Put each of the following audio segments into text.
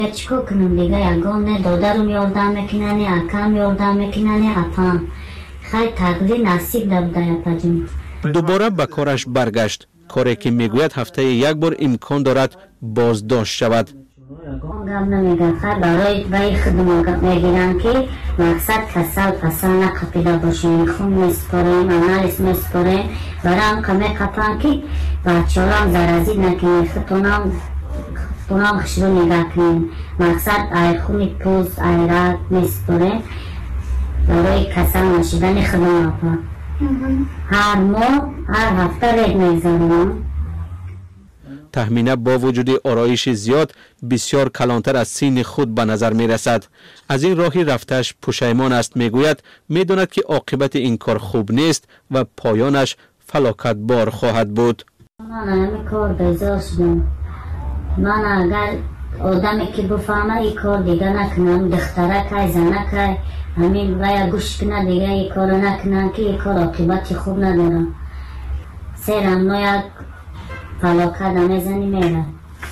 چیکار کنم دیگه؟ یگانه دادرم یاردم میکنه، اکم یاردم میکنه، اپام خیلی تقدیر نصیب دبده اپجون. دوباره به کارش برگشت، کاری که میگوید هفته یک بار امکان دارد بازداشت شود. گم نمیگه، خیلی برای وی خدمت میگیرن که مقصد کسل پسل نقپیده باشیم، خون میسپاریم، انالیز میسپاریم، برای هم که میقپن که بچه هم زرازی نکنیم، خونام خشرو نگه کنیم، مقصد ای خونی پوز ای رد میسپاریم برای کسل نشیدن خدمت. هر ماه هر هفته رید میزنم. تهمینه با وجود آرایش زیاد بسیار کلانتر از سین خود به نظر می رسد. از این راهی رفتش پشیمان است. میگوید میداند که عاقبت این کار خوب نیست و پایانش فلاکت بار خواهد بود. من همین کار بیزار شدم. من اگر آدمی که بفهمه این کار دیگه نکنم، دختره که زنه که همین باید گوش کنه دیگه این کار نکنم که این کار عاقبت خوب ندارم. سیرم ناید فلاکت میزنی میره.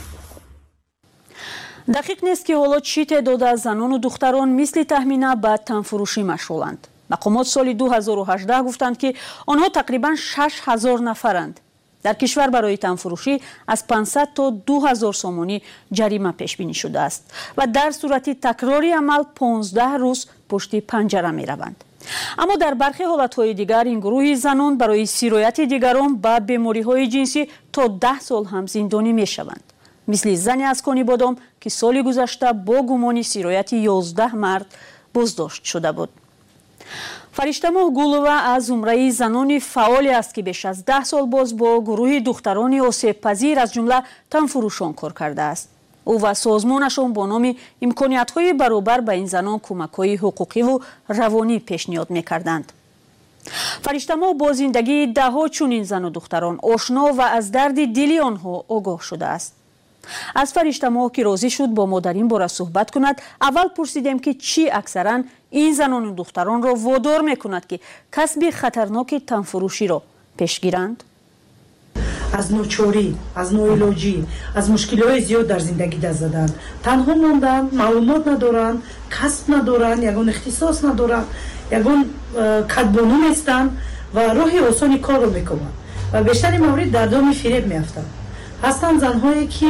دقیق نیست که حالا چی تعداد از زنان و دختران مثل تهمینه به تنفروشی مشغولند. مقامات سال 2018 گفتند که آنها تقریبا 6000 نفرند. در کشور برای تنفروشی از 500 تا 2000 سومانی جریمه پیش بینی شده است و در صورت تکراری عمل 15 روز پشت پنجره می روند. اما در برخی حالتهای دیگر این گروه زنان برای سیرایت دیگران با بیماری‌های جنسی تا 10 سال هم زندانی می شوند. مثل زنی از کنی بادام که سال گذشته با گمان سیرایت 11 مرد بازداشت شده بود. فرشته‌ماه گولووا از زمره زنان فعالی است که بیش از 10 سال باز با گروه دختران آسیب پذیر از جمله تنفروشان کار کرده است. او و سازمانشان با نام امکانیت‌های برابر به این زنان کمک‌های حقوقی و روانی پیشنهاد می‌کردند. فرشته‌ماه با زندگی ده‌ها چنین زن و دختران آشنا و از درد دلی آنها آگاه شده است. از فرشته‌ماه که راضی شد با ما در این باره صحبت کند، اول پرسیدیم که چی اکثرا این زنان و دختران را وادار می‌کند که کسب خطرناک تنفروشی را پیش گیرند. از نوچوری، از نوعلاجی، از مشکل‌های زیاد در زندگی دست زدند. تنها موندن، معلومات ندارند، کسب ندارند، یگان اختصاص ندارند، یگان کدبانو نیستند و راه آسانی کار رو میکنند و بیشتر مورد در دام فریب میافتند. هستند زنهایی که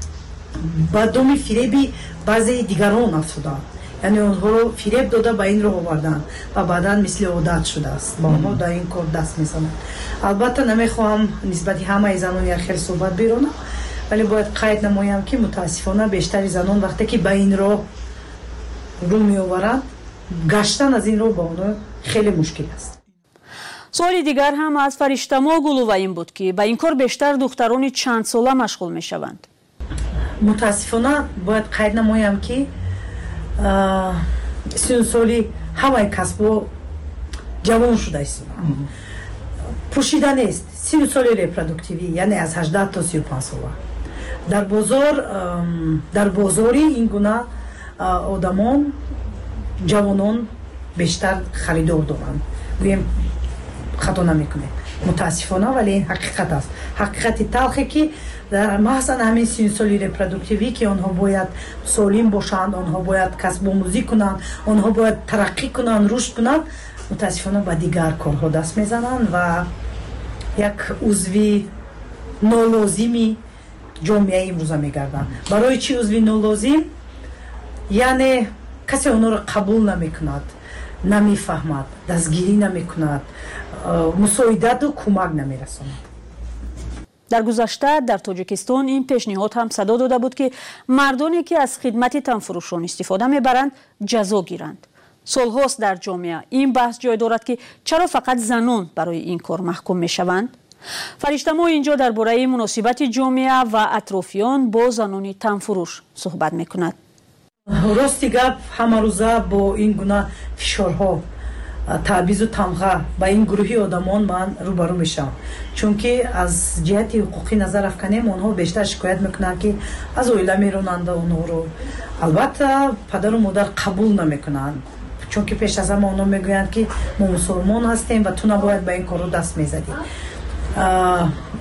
با دام فریبی بعضی دیگران افتادند. یعنی آنها رو فریب داده به این راه آوردن و بعدا مثل عادت شده است با آنها در این کار دست میزنند. البته نمیخواهم نسبت همه زنان یک خیلی صحبت بیرونم، ولی باید قید نمایم که متاسفانه بیشتر زنان وقتی که به این راه رو میآورند گشتن از این راه با آنها خیلی مشکل است. سوالی دیگر هم از فرشته‌ماه گولووا این بود که به این کار بیشتر دختران چند ساله مشغول میشوند. متاسفانه باید قید نمایم که 30 سالی همه کسب جوان شده است. پوشیده نیست. 30 سالی ریپرودوکتیوی یعنی از 18 تا 35 ساله. در بازاری این گونه آدمان جوانان بیشتر خریدار دارند. گویم خطا نمیکنه متاسفانه، ولی این حقیقت است. حقیقت تلخی که در محض همین 30 سالی ریپرودوکتیوی که آنها باید سالم باشند، آنها باید کسب آموزی کنند، آنها باید ترقی کنند، رشد کنند، متاسفانه با دیگر کارها دست میزنند و یک عضوی نالازمی جامعه امروزه میگردند. برای چی عضوی نالازم؟ یعنی کسی آنها را قبول نمیکند، نمیفهمد، دستگیری نمیکند، مساعدت و کمک نمیرساند. در گذشته در تاجیکستان این پیشنهاد هم صدا داده بود که مردانی که از خدمت تنفروشان استفاده میبرند جزا گیرند. سالهاست در جامعه این بحث جای دارد که چرا فقط زنان برای این کار محکوم میشوند. فرشته‌ماه اینجا درباره مناسبت جامعه و اطرافیان با زنان تنفروش صحبت میکند. راستی گپ همه روزه با این گونه فشارها، تعویض و تمغه به این گروهی آدمان من روبرو میشم، چون که از جهت حقوقی نظر افکنیم آنها بیشتر شکایت میکنند که از اویله میرونند اونها رو. البته پدر و مادر قبول نمیکنند، چون که پیش از همه آنها میگویند که ما مسلمان هستیم و تو نباید به این کارو دست میزدی.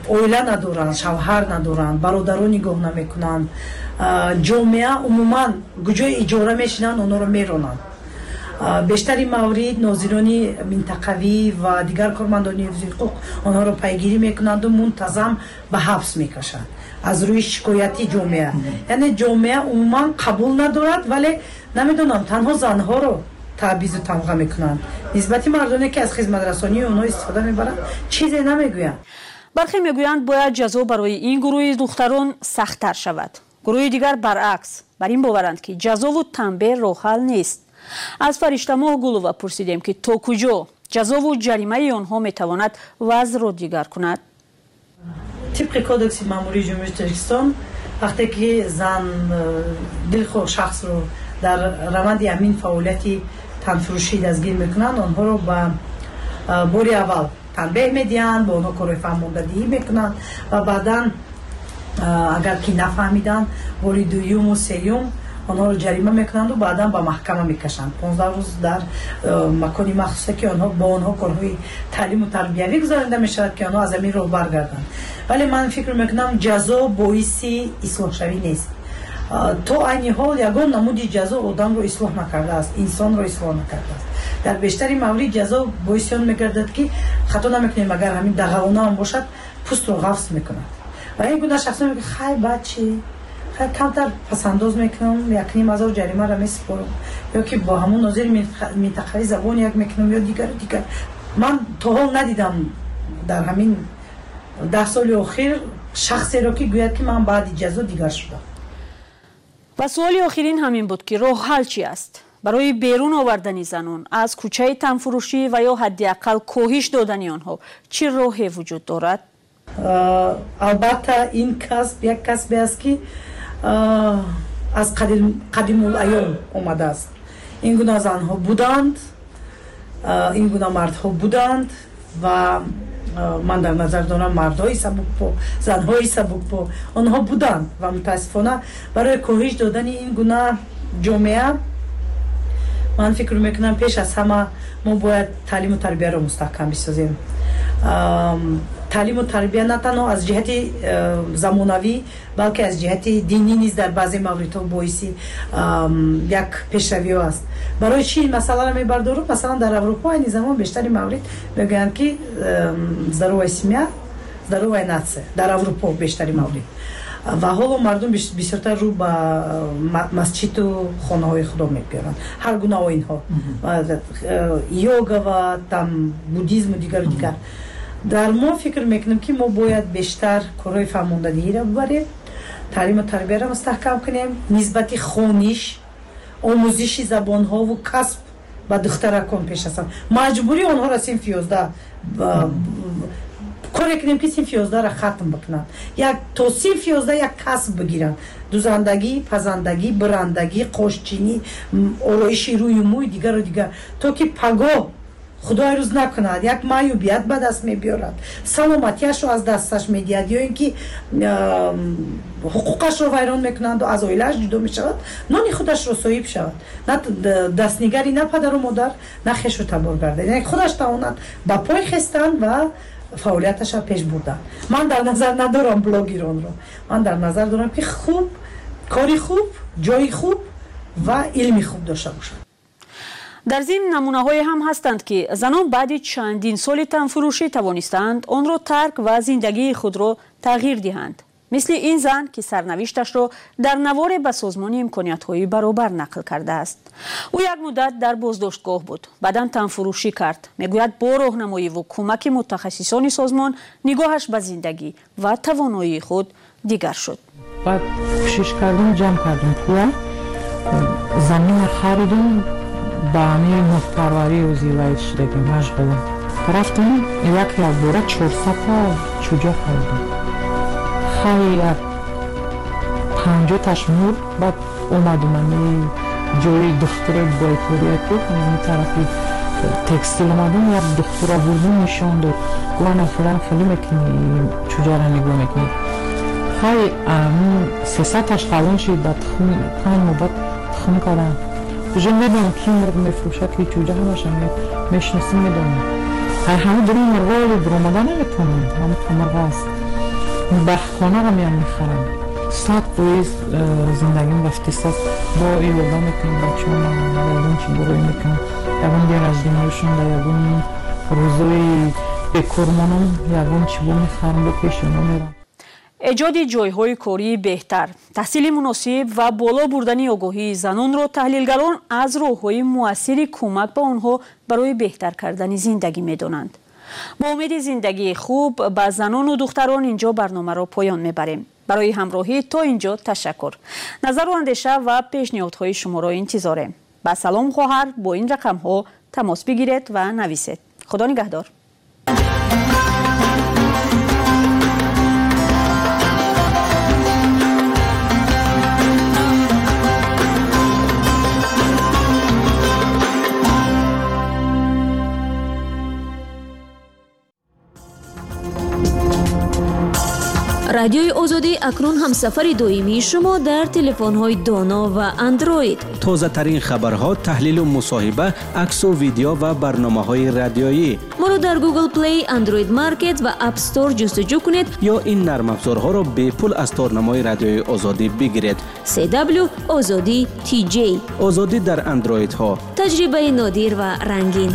оила надоранд, шавҳар надоранд, бародаро нигоҳ намекунанд. ҷомеа умуман куҷои иҷора мешинанд, онҳоро меронанд. бештари маврид нозирони минтақавӣ ва дигар кормандони ҳифзи ҳуқуқ онҳоро пайгирӣ мекунанду мунтазам ба ҳабс мекашанд аз рӯи шикояти ҷомеа. яъне ҷомеа умуман қабул надорад, вале намедонам танҳо занҳоро таъбизу тамға мекунанд. нисбати мардоне ки аз хизматрасонии онҳо истифода мебаранд чизе намегӯянд. бархе мегӯянд бояд ҷазо барои ин гурӯҳи духтарон сахттар шавад. гурӯҳи дигар баръакс бар ин боваранд ки ҷазову танбеҳ роҳҳал нест. аз фариштамоҳ гулова пурсидем ки то куҷо ҷазову ҷаримаи онҳо метавонад вазъро дигар кунад. тибқи кодекси маъмурии ҷумҳурии Тоҷикистон вақте ки зан дилхоҳ шахсро дар раванди ҳамин фаъолияти танфурӯшӣ дастгир мекунанд, онҳоро ба бори аввал танбеҳ медиҳанд, ба онҳо кори фаҳмондадиҳӣ мекунанд ва баъдан агар ки нафаҳмиданд бори дуюму сеюм онҳоро ҷарима мекунанду баъдан ба маҳкама мекашанд. 15 рӯз дар макони махсусе ки бо онҳо корҳои таълиму тарбиявӣ гузаронида мешавад ки онҳо аз ҳамин роҳ баргарданд. вале ман фикр мекунам ҷазо боиси ислоҳшавӣ нест. то айни ҳол ягон намуди ҷазо одамро ислоҳ накардааст, инсонро ислоҳ накардааст. дар бештари маврид ҷазо боиси он мегардад ки хато намекунем, агар ҳамин дағавона ҳам бошад пӯстро ғафс мекунад. ва ин гуна шахсон мегӯяд хай бачи камтар пасандоз мекунам, 1,500 ҷаримаро месупорам, ё ки бо ҳамон нозири минтақавӣ забон як мекунам ё дигар. ман то ҳол надидам дар ҳамин 10 соли охир шахсеро ки гӯяд ки ман баъди ҷазо дигар шудам. ва суоли охирин ҳамин буд ки роҳҳал чи аст барои берун овардани занон аз кӯчаи танфурӯшӣ ва ё ҳадди аққал коҳиш додани онҳо чӣ роҳе вуҷуд дорад? албатта ин касб як касбе аст ки аз қадимулайём омадааст. ин гуна занҳо буданд, ин гуна мардҳо буданд ва ман дар назар дорам мардҳои сабукпо, занҳои сабукпо онҳо буданд ва мутаассифона барои коҳиш додани ин гуна ҷомеа ман фикр мекунам пеш аз ҳама мо бояд таълиму тарбияро мустаҳкам бисозем. таълиму тарбия на танҳо аз ҷиҳати замонавӣ балки аз ҷиҳати динӣ низ дар баъзе мавридҳо боиси як пешравиҳо аст. барои чӣ ин масъаларо мебардорам? масалан дар аврупо айни замон бештари маврид мегӯянд ки здоровая семья здоровая нация. дар аврупо бештари маврид ва ҳоло мардум бисёртар рӯ ба масҷиду хонаҳои худо мебиёранд. ҳар гуна оинҳо йога ва там буддизму дигару дигар. дар мо фикр мекунем ки мо бояд бештар корҳои фаҳмондадиҳиро бибарем, таълиму тарбияро мустаҳкам кунем, нисбати хониш, омӯзиши забонҳову касб ба духтаракон пеш аз ҳама маҷбурӣ онҳоро синфи 11 коре кунем ки синфи 11ро хатм бикунанд. то синфи 11 як касб бигиранд. дузандагӣ, пазандагӣ, бирандагӣ, қошчинӣ, ороиши рӯю мӯй дигару дигар, то ки пагоҳ худои рӯз накунад як маъюбият ба даст мебиёрад, саломатиашро аз дасташ медиҳад ё ин ки ҳуқуқашро вайрон мекунанду аз оилааш ҷудо мешавад, нони худашро соҳиб шавад, на дастнигари на падару модар, на хешу табор гардад. яъне худаш тавонад ба пой хестан ва фаъолияташа пеш бурдан. ман дар назар надорам блогеронро, ман дар назар дорам ки хуб кори хуб, ҷои хуб ва илми хуб дошта бошад. дар зимн намунаҳое ҳам ҳастанд ки занон баъди чандин соли танфурӯшӣ тавонистанд онро тарк ва зиндагии худро тағйир диҳанд. мисли ин зан ки сарнавишташро дар наворе ба созмони имкониятҳои баробар нақл кардааст. ӯ як муддат дар боздоштгоҳ буд, баъдан танфурӯшӣ кард. мегӯяд бо роҳнамоиву кӯмаки мутахассисони созмон нигоҳаш ба зиндагӣ ва тавоноии худ дигар шуд. баъд кӯшиш кардем ҷамъ кардем пула, замина харидем, ба ҳамин мухпарварии ӯзиваи шудагӣ машғулам. рафтем як бора 400 чӯҷа харидем. хай 50 ташмур баъд омадем ҷои духтуре бойкорият буд, тарафи текстил омадем, як духтура бурдем нишон дод. гуфтам филан хеле мекунӣ, чӯҷаро нигоҳ мекунӣ. хай 300 таш қалон шид, баъд 5 муддат тухм кардам. уже медонам ки мурғ мефурӯшад, ки чӯҷа ҳамаша мешиносим, медонам. ҳамин дуруни мурғоли буромада наметавонам, ҳамин мурғ аст. بخخانه هم میخرم 100% زندگیم رفتی صد با ایودا میکنم بچه هم یادون چی بروی میکنم یادون دیر از دینایشون و یادون روزوی بکرمانم یادون چی بو میخرم به پیشمون میرم. ایجاد جایهای کاری بهتر، تحصیل مناسب و بالا بردن آگاهی زنان را تحلیلگران از راه‌های مؤثر کمک به آنها برای بهتر کردن زندگی می‌دانند. با امید زندگی خوب به زنان و دختران اینجا برنامه را پایان می‌بریم. برای همراهی تا اینجا تشکر. نظر و اندیشه و پیشنهادهای شما را انتظاریم. با سلام خواهر با این رقم‌ها تماس بگیرید و نویسید. خدا نگهدار. رادیوی آزادی اکنون همسفر دائمی شما در تلفن‌های دانا و اندروید. تازه‌ترین خبرها، تحلیل و مصاحبه، عکس و ویدیو و برنامه‌های رادیویی. ما را در گوگل پلی، اندروید مارکت و اپ استور جستجو کنید یا این نرم افزارها را به پول از تارنمای رادیوی آزادی بگیرید. CW آزادی TJ. آزادی در اندروید ها. تجربه نادر و رنگین.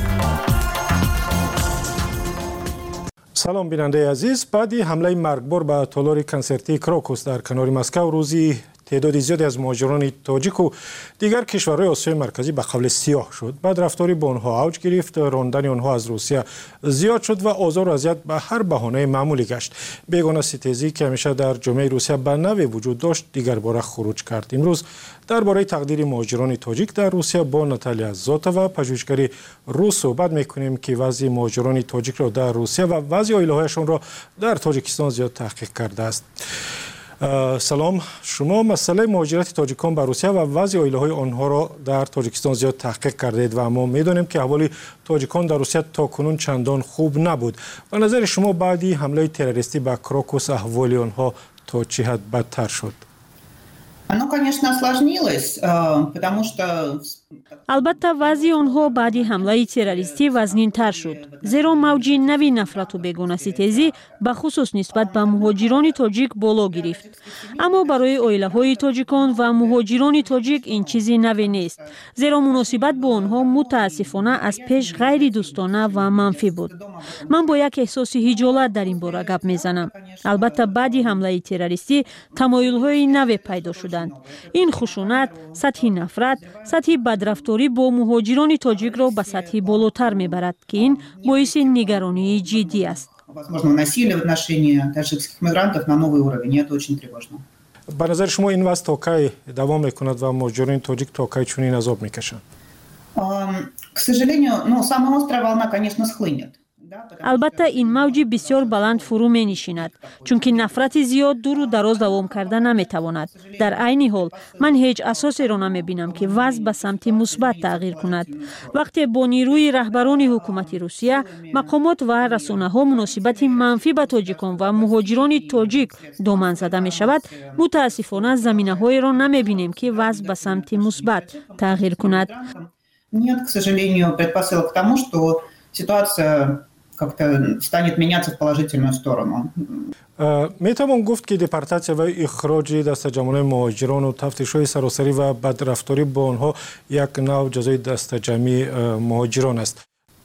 سلام بیننده عزیز. بعد حمله مرگبار به تالار کنسرتی کراکوس در کنار مسکو روزی تعداد زیادی از مهاجران تاجیک و دیگر کشورهای آسیای مرکزی به قبل سیاه شد. بعد رفتاری با آنها اوج گرفت، راندن آنها از روسیه زیاد شد و آزار و اذیت به هر بهانه معمولی گشت. بیگانه ستیزی که همیشه در جامعه روسیه به نوی وجود داشت دیگر باره خروج کرد. امروز درباره تقدیر مهاجران تاجیک در روسیه با ناتالیا زاتووا پژوهشگر روس صحبت می‌کنیم که وضع مهاجران تاجیک را در روسیه و وضع عائله‌هایشان را در تاجیکستان زیاد تحقیق کرده است. سلام، شما مسئله مهاجرت تاجیکان به روسیه و وضع عائله‌های آنها را در تاجیکستان زیاد تحقیق کردید و ما می‌دانیم که احوال تاجیکان در روسیه تاکنون چندان خوب نبود. به نظر شما بعدی حمله تروریستی به کراکوس احوال آنها تا چه حد بدتر شد؟ البته وضع آنها بعد حمله تروریستی وزنین‌تر شد، زیرا موج نوی نفرت و بیگانه‌ستیزی به خصوص نسبت به مهاجران تاجیک بالا گرفت. اما برای عائله‌های تاجیکان و مهاجران تاجیک این چیزی نوی نیست، زیرا مناسبت با آنها متاسفانه از پیش غیر دوستانه و منفی بود. من با یک احساس خجالت در این باره گپ میزنم. البته بعد حمله تروریستی تمایل‌های نوی پیدا شدند. این خشونت، سطح نفرت، سطح بدرفتاری با مهاجران تاجیک را به سطح بالاتر میبرد که این باعث نگرانی جدی است. به نظر شما این وضع تا کی دوام میکند و مهاجران تاجیک تا کی چنین عذاب میکشند؟ البته این موج بسیار بلند فرو می نشیند، چون که نفرت زیاد دور و دراز دوام کرده نمی تواند. در عین حال من هیچ اساسی را نمی بینم که وضع به سمت مثبت تغییر کند. وقتی با نیروی رهبران حکومت روسیه، مقامات و رسانه ها مناسبت منفی به تاجیکان و مهاجران تاجیک دامن زده می شود، متاسفانه زمینه های را نمی بینیم که وضع به سمت مثبت تغییر کند. Нет, к сожалению, предпосылок к тому, что ситуация как-то станет меняться в положительную сторону. میتوان گفت که دپارتاسیا و اخراج دستجمعی مهاجران و تفتیش‌های سراسری و بدرفتاری با آنها یک نوع جزای دستجمعی مهاجران است.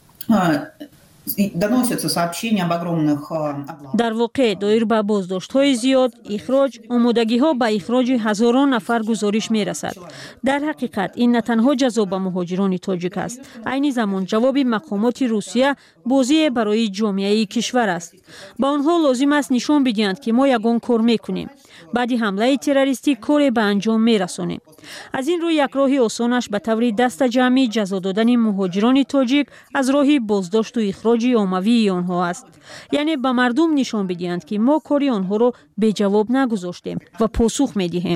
در واقع دایر به بازداشت‌های زیاد، اخراج، آمادگی‌ها به اخراج هزاران نفر گزارش می‌رسد. در حقیقت این نه تنها جزا به مهاجران تاجیک است، عین زمان جواب مقامات روسیه بازی برای جامعه کشور است. با آنها لازم است نشان بدهند که ما یگان کار می‌کنیم. بعد حمله تروریستی کاری به انجام می‌رسانیم. از این روی یک راه آسانش به طور دست جمعی جزا دادن مهاجران تاجیک از راه بازداشت و اخراج عمومی آنها است. یعنی به مردم نشان بدهند که ما کاری آنها را به جواب نگذاشتیم و پاسخ می‌دهیم.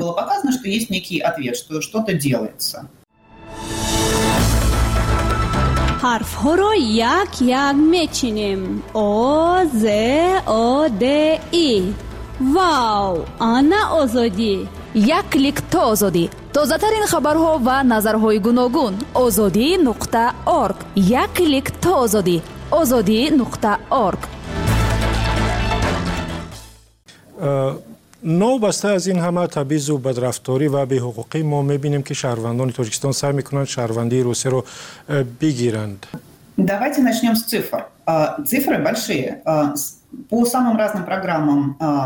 حرف ها را یک یک میچینیم. آ ز آ د ای. واو، آنا آزادی. یک کلیک تا آزادی. تازه ترین خبرها و نظرهای گوناگون. azadi.org. یک کلیک تا آزادی. azadi.org. نوبسته از این همه تبعیض و بدرفتاری و بی‌حقوقی ما می‌بینیم که شهروندان تاجیکستان سعی می‌کنند شهروندی روسیه رو بگیرند. Давайте начнем с цифр. Цифры большие. По самым разным программам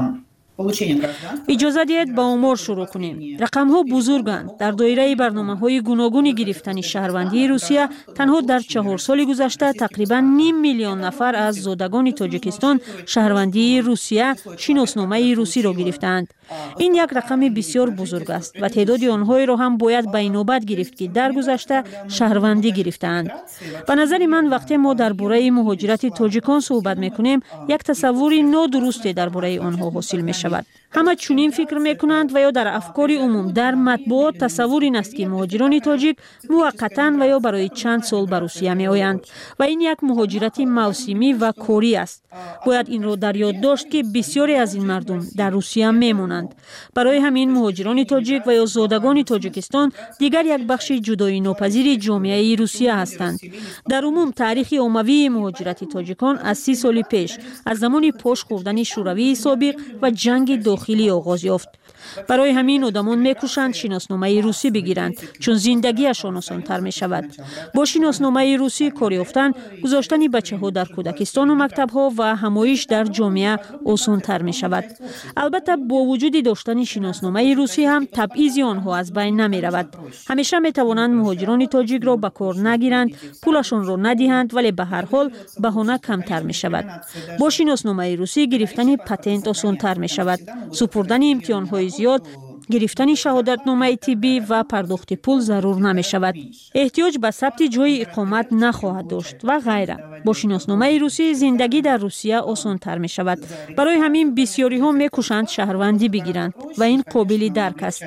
اجازه دهید با آمار شروع کنیم. رقم‌ها بزرگند. در دایره برنامه‌های گوناگون گرفتن شهروندی روسیه تنها در 4 سال گذشته تقریباً 5 میلیون نفر از زادگان تاجیکستان شهروندی روسیه شناسنامه روسی را گرفتند. این یک رقم بسیار بزرگ است و تعداد آنها را هم باید به نوبت گرفت که در گذشته شهروندی گرفتند. به نظر من وقتی ما درباره مهاجرت تاجیکان صحبت می‌کنیم یک تصوری نادرستی درباره آنها حاصل می‌شود. همه چنین فکر میکنند و یا در افکار عموم در مطبوعات تصور این است که مهاجران تاجیک موقتا و یا برای چند سال به روسیه می آیند و این یک مهاجرت موسمی و کاری است. باید این را در یاد داشت که بسیاری از این مردم در روسیه میمونند. برای همین مهاجران تاجیک و یا زادگان تاجیکستان دیگر یک بخش جدایی ناپذیر جامعه روسیه هستند. در عموم تاریخ عمومی مهاجرت تاجیکان از 30 سال پیش از زمان پاش خوردن شوروی سابق و جنگ داخلی آغاز یافت. برای همین آدمان میکوشند شناسنامه روسی بگیرند چون زندگیشان آسان‌تر می شود. با شناسنامه روسی کار یافتن، گذاشتن بچه‌ها در کودکستان و مکتب‌ها و همایش در جامعه آسان‌تر می شود. البته با وجود داشتن شناسنامه روسی هم تبعیض آنها از بین نمی رود. همیشه می توانند مهاجران تاجیک را به کار نگیرند، پولشان را ندهند، ولی به هر حال بهانه کمتر می شود. با شناسنامه روسی گرفتن پتنت آسان‌تر می شود. سپردن امتحان‌های زیاد، گرفتن شهادتنامه طبی و پرداخت پول ضرور نمی شود. احتیاج به ثبت جای اقامت نخواهد داشت و غیره. با شناسنامه روسی زندگی در روسیه آسان تر می شود. برای همین بسیاری ها می کوشند شهروندی بگیرند و این قابل درک است.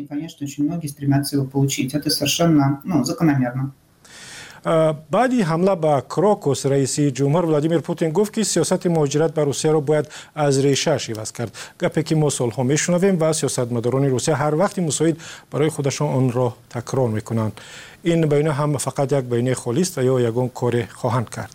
بعدی حمله به کراکوس رئیس جمهور ولادیمیر پوتین گفت که سیاست مهاجرت به روسیه را باید از ریشه عوض کرد. گپی که ما سالها میشنویم و سیاستمداران روسیه هر وقت مساعد برای خودشان آن را تکرار میکنند. این بیانیه هم فقط یک بیانیه خالی است و یا یگان کار خواهند کرد.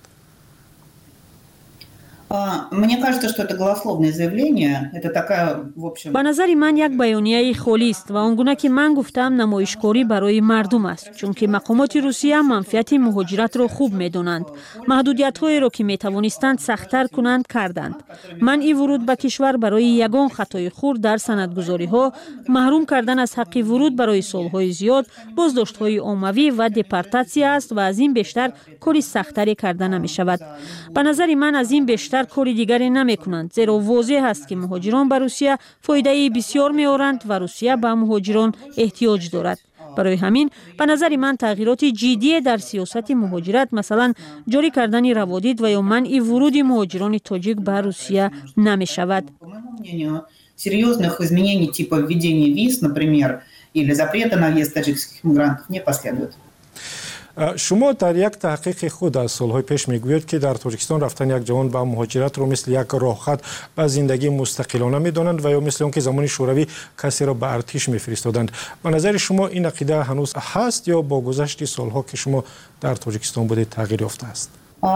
Мне кажется, что это голословное заявление. Это такая, в общем... به نظر من یک بیانیه خالی است و آنگونه که من گفتم نمایشکاری برای مردم است، چون که مقامات روسیه منفعت مهاجرت را خوب می‌دانند. محدودیت‌هایی را که می‌توانستند سخت‌تر کنند کردند. منع ورود به کشور برای یگان خطای خرد در سندگذاری‌ها، محروم کردن از حق ورود برای سال‌های زیاد، بازداشت‌های عمومی و دپورتاسیون است و از این بیشتر کاری سخت‌تری کردن نمی‌شود. به نظر من از این بیشتر کاری دیگری نمی کنند، زیرا واضح است که مهاجران به روسیه فایده بسیار می آورند و روسیه به مهاجران احتیاج دارد. برای همین به نظر من تغییرات جدی در سیاست مهاجرت، مثلا جاری کردن روادید و یا منع ورود مهاجران تاجیک به روسیه نمی شود. Серьезных изменений типа введения виз, например, или запрета на въезд таджикских мигрантов не последует. شما در یک تحقیق خود از سالهای پیش میگویید که در تاجیکستان رفتن یک جوان به مهاجرت رو مثل یک راهخط به زندگی مستقلانه میدانند و یا مثل اون که زمان شوروی کسی را به ارتش میفرستادند. به نظر شما این عقیده هنوز هست یا با گذشت سالها که شما در تاجیکستان بودید تغییر یافته است؟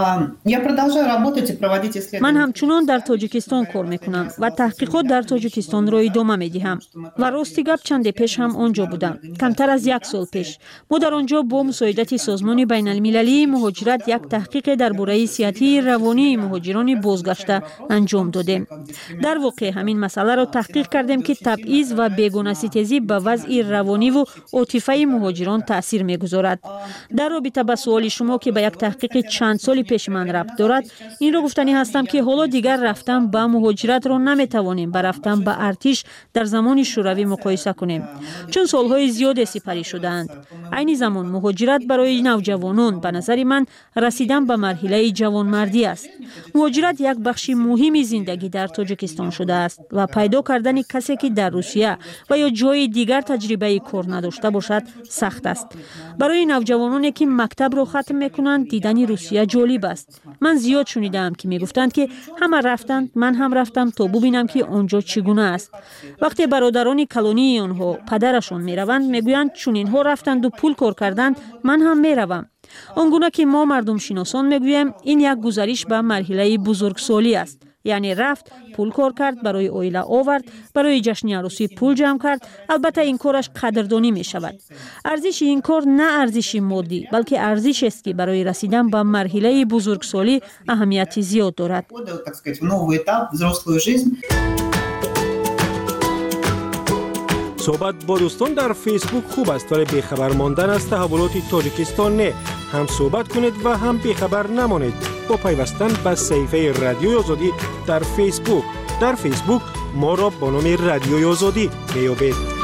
من همچنان در تاجیکستان کار میکنم و تحقیقات در تاجیکستان را ادامه میدهم و راستی گپ چند پیش هم آنجا بودم. کمتر از 1 سال پیش ما در آنجا با مساعدت سازمان بین المللی مهاجرت یک تحقیق درباره صحت روانی مهاجران بازگشته انجام دادیم. در واقع همین مسئله را تحقیق کردیم که تبعیض و بیگانه ستیزی به وضع روانی و عاطفی مهاجران تاثیر میگذارد. در رابطه با سوال شما که به یک تحقیق چند سالی پیش من ربط دارد، این را گفتنی هستم که حالا دیگر رفتن به مهاجرت را نمیتوانیم با رفتن به ارتش در زمان شوروی مقایسه کنیم، چون سالهای زیاد سپری شدند. عین زمان مهاجرت برای نوجوانان به نظر من رسیدن به مرحله جوانمردی است. مهاجرت یک بخش مهمی زندگی در تاجیکستان شده است و پیدا کردن کسی که در روسیه و یا جای دیگر تجربه کار نداشته باشد سخت است. برای نوجوانانی که مکتب را ختم میکنند دیدن روسیه جالب است. من زیاد شنیدم که میگفتند که همه رفتند، من هم رفتم تا ببینم که آنجا چگونه است. وقتی برادران کلونی آنها پدرشون میروند میگویند چون اینها رفتند و پول کار کردند من هم میروم. آنگونه که ما مردم شناسان میگوییم این یک گزارش به مرحله بزرگسالی است. یعنی رفت پول کار کرد، برای اویله آورد، برای جشن عروسی پول جمع کرد. البته این کارش قدردانی می شود. ارزش این کار نه ارزش مادی بلکه ارزش است که برای رسیدن به مرحله بزرگسالی اهمیت زیاد دارد. صحبت با دوستان در فیسبوک خوب است ولی بیخبر ماندن از تحولات تاجیکستان نه. هم صحبت کنید و هم بیخبر نمانید با پیوستن به صفحه رادیوی آزادی در فیسبوک. در فیسبوک ما را با نام رادیوی آزادی میابید.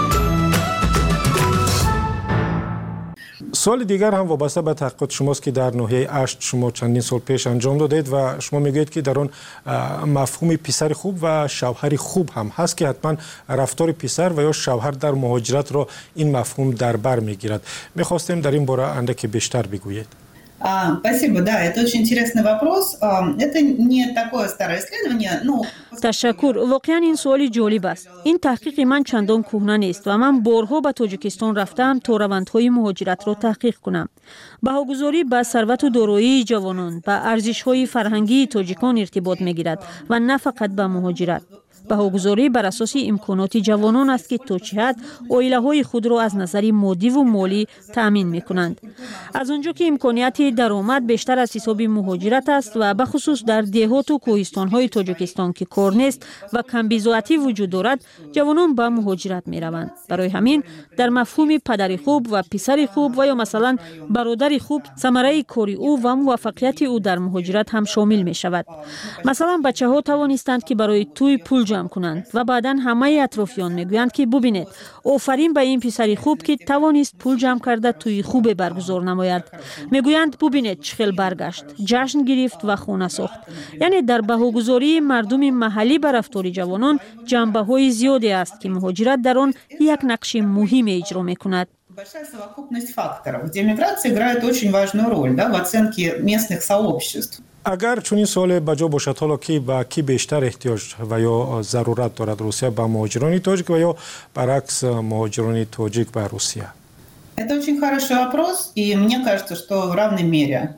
سوال دیگر هم وابسته به تحقیقات شماست که در ناحیه اشت شما چندین سال پیش انجام دادید و شما میگویید که در آن مفهوم پسر خوب و شوهر خوب هم هست که حتما رفتار پسر و یا شوهر در مهاجرت را این مفهوم در بر میگیرد. میخواستیم در این باره اندکی بیشتر بگویید. Спасибо, да, это очень интересный вопрос. Это не такое старое исследование, но... تشکر. واقعا این سوالی جالب است. این تحقیق من چندان کهنه نیست و من بارها به تاجیکستان رفتم تا روندهای مهاجرت را تحقیق کنم. بهاگذاری به ثروت و دارایی جوانان، به ارزش‌های فرهنگی تاجیکان ارتباط می‌گیرد و نه فقط به مهاجرت. بهاگذاری بر اساس امکانات جوانان است که تا چه حد عائله‌های خود را از نظر مادی و مالی تأمین می‌کنند. از آنجا که امکانات درآمد بیشتر از حساب مهاجرت است و به خصوص در دهات و کوهستان‌های تاجیکستان که کار نیست و کمبیزاتی وجود دارد، جوانان به مهاجرت می‌روند. برای همین در مفهوم پدر خوب و پسر خوب و یا مثلا برادر خوب ثمره کار او و موفقیت او در مهاجرت هم شامل می‌شود. مثلا بچه‌ها توانستند که برای توی پول جمع کنند و بعداً همه اطرافیان میگویند که ببینید آفرین به این پسری خوب که توانست پول جمع کرده توی خوب برگزار نماید. میگویند ببینید چخیل برگشت، جشن گرفت و خانه ساخت. یعنی در بهاگذاری مردم محلی بر رفتار جوانان جنبه‌های زیادی است که مهاجرت در آن یک نقش مهم اجرا میکند. Большая совокупность факторов, где миграция играет очень важную роль, да, в оценке местных сообществ. اگر چنین سوال بجا باشد حالا که به کی بیشتر احتیاج و یا ضرورت دارد، روسیه به مهاجران تاجیک و یا برعکس مهاجران تاجیک به روسیه؟ Это очень хороший вопрос, и мне кажется, что в равной мере.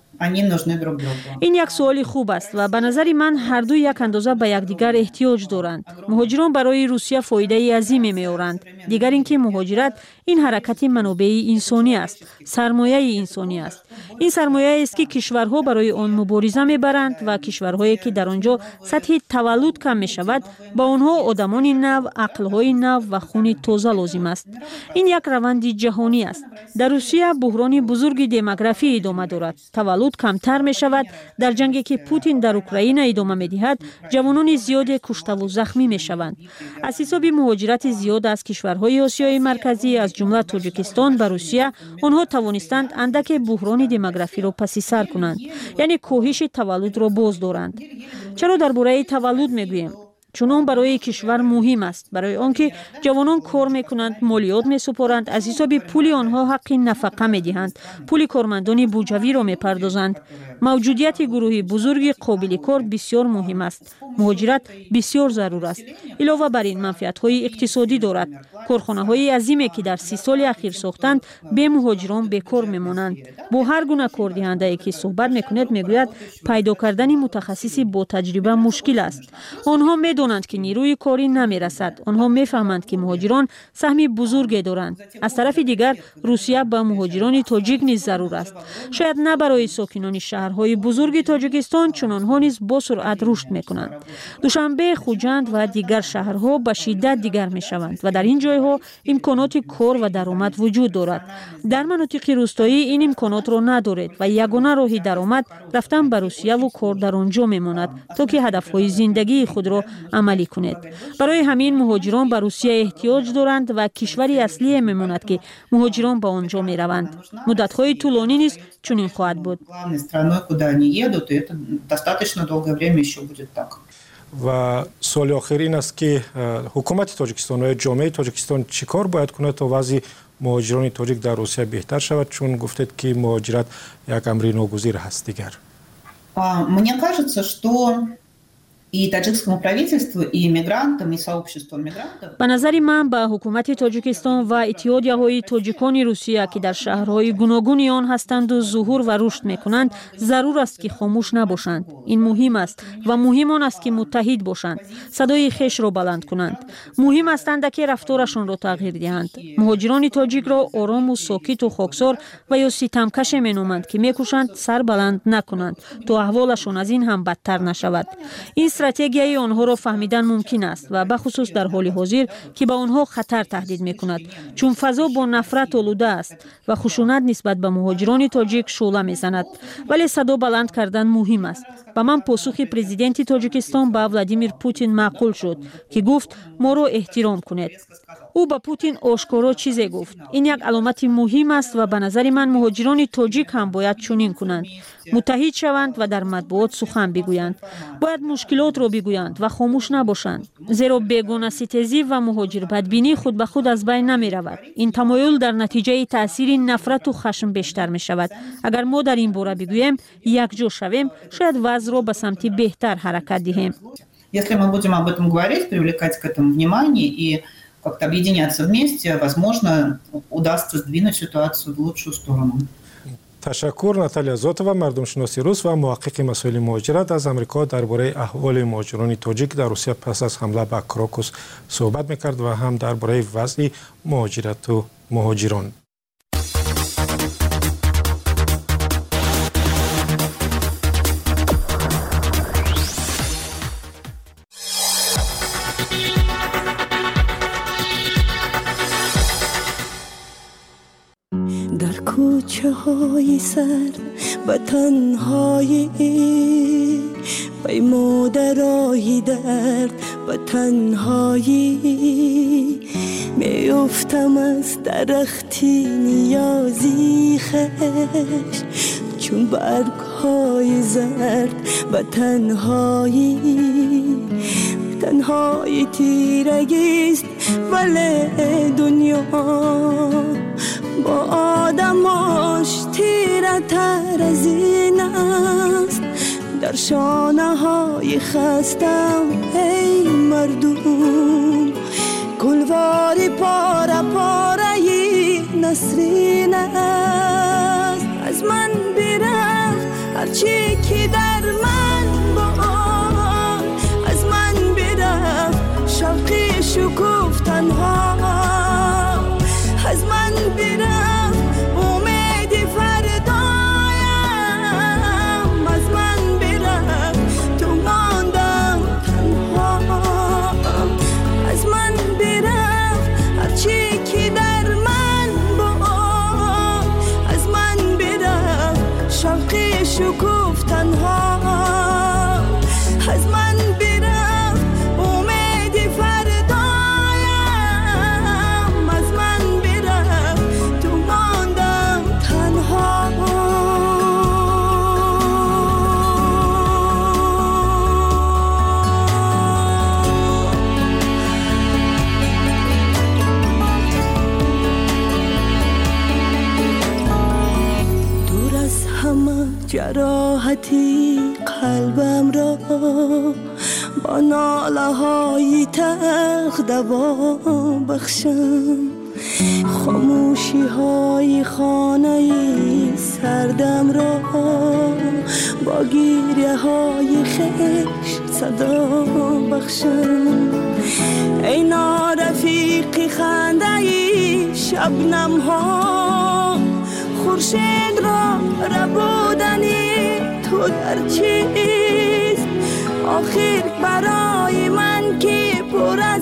این یک سوالی خوب است و به نظر من هر دو یک اندازه به یکدیگر احتیاج دارند. مهاجران برای روسیه فایده عظیمی می‌آورند. دیگر اینکه مهاجرت این حرکت منابع انسانی است، سرمایه انسانی است. این سرمایه است که کشورها برای آن مبارزه می‌برند و کشورهایی که در آنجا سطح تولد کم می‌شود با آنها آدمان نو، عقل‌های نو و خون تازه لازم است. این یک روند جهانی است. در روسیه بحران بزرگ دموگرافی ادامه دارد. تولد کمتر می شود. در جنگی که پوتین در اوکراین ادامه می دهد، جوانان زیاد کشته و زخمی می شوند. از حساب مهاجرت زیاد از کشورهای آسیای مرکزی از جمله تاجیکستان به روسیه، آنها توانستند اندک بحران دموگرافی را پس سر کنند، یعنی کاهش تولد را باز دارند. چرا درباره تولد می گوییم؟ چون برای کشور مهم است، برای آنکه جوانان کار میکنند، مالیات میسپارند، از حساب پول آنها حق نفقه میدهند، پول کارمندان بودجوی را میپردازند. موجودیت گروه بزرگ قابل کار بسیار مهم است. مهاجرت بسیار ضرور است. علاوه بر این منفعت‌های اقتصادی دارد. کارخانه‌های عظیمی که در 30 سال اخیر ساختند به مهاجران بیکار میمانند. با هر گونه کاردهنده‌ای که صحبت میکند میگوید پیدا کردن متخصصی با تجربه مشکل است. آنها میدانند که نیروی کاری نمیرسد. آنها میفهمند که مهاجران سهم بزرگی دارند. از طرف دیگر روسیه به مهاجران تاجیک نیز ضرور است. شاید نه برای ساکنان شهرهای بزرگ تاجیکستان، چون آنها نیز با سرعت رشد میکنند. دوشنبه، خوجند و دیگر شهرها به شدت دیگر میشوند و در این جایها امکانات کار و درآمد وجود دارد. در مناطق روستایی این امکانات را ندارد و یگانه راه درآمد رفتن به روسیه و کار در آنجا میماند تا که هدفهای زندگی خود را عملی کنید. برای همین مهاجران به روسیه احتیاج دارند و کشوری اصلی میماند که مهاجران به آنجا میروند. مدت‌های طولانی نیز چنین خواهد بود. و سوال آخر این است که حکومت تاجیکستان و جامعه تاجیکستان چیکار باید کنه تا وضع مهاجران تاجیک در روسیه بهتر شود، چون گفتید که مهاجرت یک امر ناگزیر هست دیگر. Мне кажется, что и таджикскому правительству, и мигрантам, и сообществу мигрантов. به نظر من به حکومت تاجیکستان و اتحادیه‌های تاجیکان روسیه که در شهرهای گوناگون آن هستند و ظهور و رشد می‌کنند ضرور است که خاموش نباشند. این مهم است و مهم آن است که متحد باشند، صدای خویش را بلند کنند. مهم است که رفتارشان را تغییر دهند. مهاجران تاجیک را آرام و ساکت و خاکسار و یا ستمکش می‌نامند که می‌کوشند سر بلند نکنند تا احوالشان از این هم بدتر نشود. این استراتژی آنها را فهمیدن ممکن است و به خصوص در حال حاضر که به آنها خطر تهدید می‌کند، چون فضا با نفرت آلوده است و خشونت نسبت به مهاجران تاجیک شعله می‌زند. ولی صدا بلند کردن مهم است. با من پاسخ پرزیدنت تاجیکستان به ولادیمیر پوتین معقول شد که گفت ما را احترام کنید. او به پوتین آشکارا چیزی گفت. این یک علامت مهم است و به نظر من مهاجران تاجیک هم باید چنین کنند. متحد شوند و در مطبوعات سخن بگویند. باید مشکلات را بگویند و خاموش نباشند. زیرا بیگانه ستیزی و مهاجر بدبینی خود به خود از بین نمی رود. این تمایل در نتیجه تأثیر نفرت و خشم بیشتر می شود. اگر ما در این باره بگوییم یکجا شویم، شاید وضع را به سمت بهتر حرکت دهیم. Если мы будем об этом говорить, привлекать к этому внимание и как-то объединяться вместе, возможно, удастся сдвинуть ситуацию в лучшую сторону. تشکر. ناتالیا زوتووا، مردمشناسی روس و محقق مسائل مهاجرت از آمریکا درباره احوال مهاجران تاجیک در روسیه پس از حمله به کراکوس صحبت می‌کرد و هم درباره وضع مهاجرت و مهاجران. در کوچه های سرد و تنهایی پیمودرای درد و تنهایی میافتم از درختی نیازی خش چون برگ های زرد و تنهایی تنهایی تیرگیست ولی دنیا با آدماش تیره تر از این است در شانه های خستم ای مردم گلواری پاره پاره نسرین است از من برفت هرچی که در من بود از من برفت شوقی شکوف تنها از من برفت امید فردایم از من برفت تو ماندم تنها از من برفت هرچی که در من بود از من برفت شوقی شکوف تنها از من برفت امید فردایم از من تو ماندم تنها دور از همه جراحتی قلبم را با ناله های تلخ دوا بخشم خاموشی های خانه سردم را با گیریه های خش صدا بخشم ای نارفیقی خنده شبنم ها خورشید را ربودنی تو در چیست آخر برای من که پر از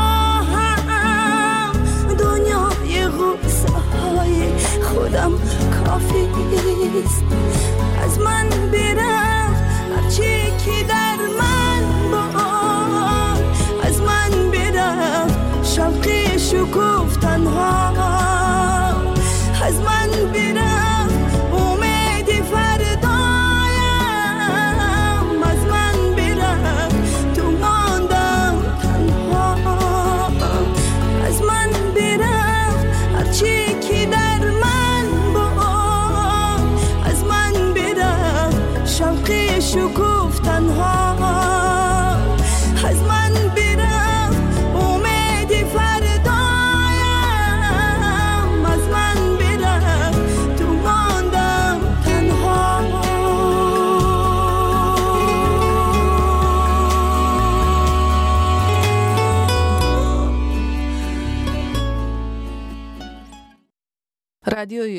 خودم کافی است از من برفت هرچی که در من بود از من برفت شوقی شکوف تنها از من برفت امید فردایم از من برفت تو ماندم تنها از من برفت هرچی که در من بود از من برفت رادیوی